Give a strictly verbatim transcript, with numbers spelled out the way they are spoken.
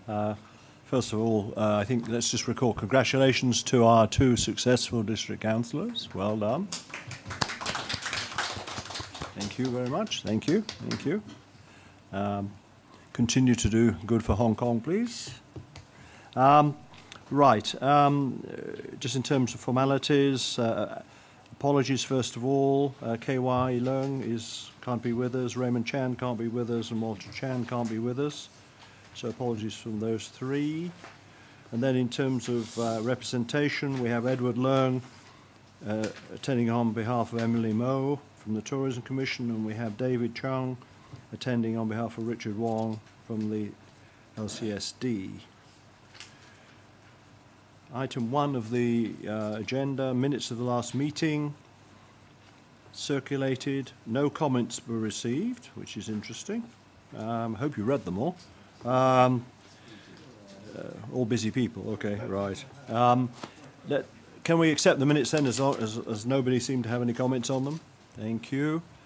Uh, first of all, uh, I think let's just recall congratulations to our two successful district councillors. Well done. Thank you very much. Thank you. Thank you. Um, continue to do good for Hong Kong, please. Um, right. Um, just in terms of formalities, uh, apologies first of all. Uh, K Y Leung is can't be with us. Raymond Chan can't be with us, and Walter Chan can't be with us. So apologies from those three. And then in terms of uh, representation, we have Edward Leung uh, attending on behalf of Emily Moe from the Tourism Commission, and we have David Chung attending on behalf of Richard Wong from the L C S D. Item one of the uh, agenda, minutes of the last meeting, circulated. No comments were received, which is interesting. I um, hope you read them all. Um, uh, all busy people, okay, right. Um, let, can we accept the minutes then as, as, as nobody seemed to have any comments on them? Thank you.